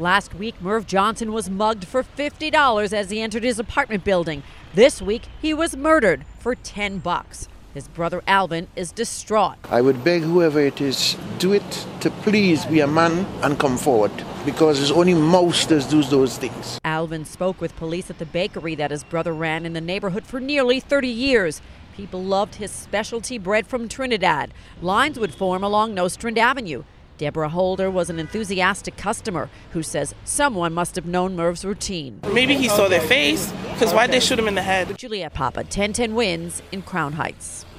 Last week, Merv Johnson was mugged for $50 as he entered his apartment building. This week, he was murdered for $10. His brother Alvin is distraught. I would beg whoever it is, do it to please be a man and come forward, because it's only mobsters do those things. Alvin spoke with police at the bakery that his brother ran in the neighborhood for nearly 30 years. People loved his specialty bread from Trinidad. Lines would form along Nostrand Avenue. Deborah Holder was an enthusiastic customer who says someone must have known Merv's routine. Maybe he saw their face, because why'd they shoot him in the head? Juliette Papa, 1010 Wins in Crown Heights.